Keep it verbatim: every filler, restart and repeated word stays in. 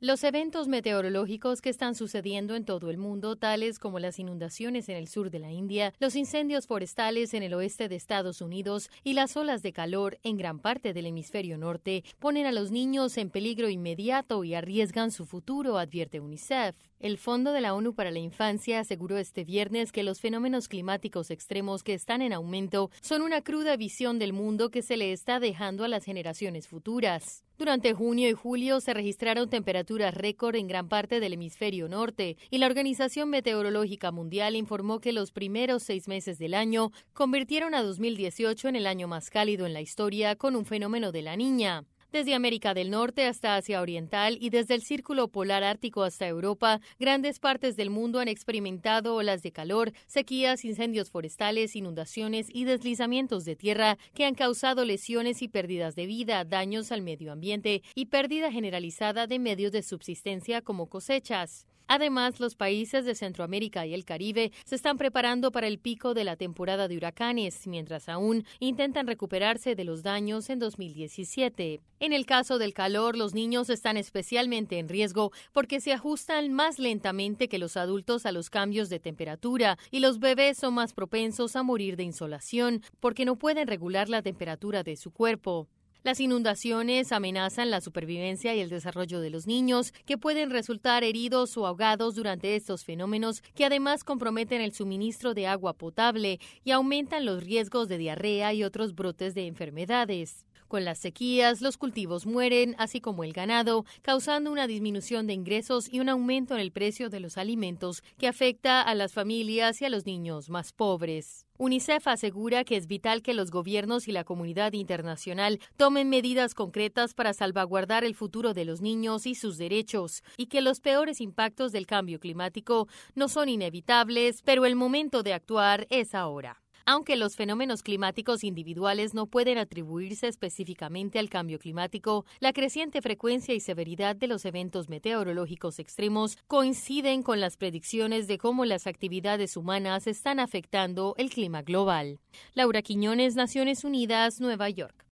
Los eventos meteorológicos que están sucediendo en todo el mundo, tales como las inundaciones en el sur de la India, los incendios forestales en el oeste de Estados Unidos y las olas de calor en gran parte del hemisferio norte, ponen a los niños en peligro inmediato y arriesgan su futuro, advierte UNICEF. El Fondo de la ONU para la Infancia aseguró este viernes que los fenómenos climáticos extremos que están en aumento son una cruda visión del mundo que se le está dejando a las generaciones futuras. Durante junio y julio se registraron temperaturas récord en gran parte del hemisferio norte y la Organización Meteorológica Mundial informó que los primeros seis meses del año convirtieron a dos mil dieciocho en el año más cálido en la historia con un fenómeno de la Niña. Desde América del Norte hasta Asia Oriental y desde el Círculo Polar Ártico hasta Europa, grandes partes del mundo han experimentado olas de calor, sequías, incendios forestales, inundaciones y deslizamientos de tierra que han causado lesiones y pérdidas de vida, daños al medio ambiente y pérdida generalizada de medios de subsistencia como cosechas. Además, los países de Centroamérica y el Caribe se están preparando para el pico de la temporada de huracanes, mientras aún intentan recuperarse de los daños en dos mil diecisiete. En el caso del calor, los niños están especialmente en riesgo porque se ajustan más lentamente que los adultos a los cambios de temperatura y los bebés son más propensos a morir de insolación porque no pueden regular la temperatura de su cuerpo. Las inundaciones amenazan la supervivencia y el desarrollo de los niños, que pueden resultar heridos o ahogados durante estos fenómenos, que además comprometen el suministro de agua potable y aumentan los riesgos de diarrea y otros brotes de enfermedades. Con las sequías, los cultivos mueren, así como el ganado, causando una disminución de ingresos y un aumento en el precio de los alimentos que afecta a las familias y a los niños más pobres. UNICEF asegura que es vital que los gobiernos y la comunidad internacional tomen medidas concretas para salvaguardar el futuro de los niños y sus derechos, y que los peores impactos del cambio climático no son inevitables, pero el momento de actuar es ahora. Aunque los fenómenos climáticos individuales no pueden atribuirse específicamente al cambio climático, la creciente frecuencia y severidad de los eventos meteorológicos extremos coinciden con las predicciones de cómo las actividades humanas están afectando el clima global. Laura Quiñones, Naciones Unidas, Nueva York.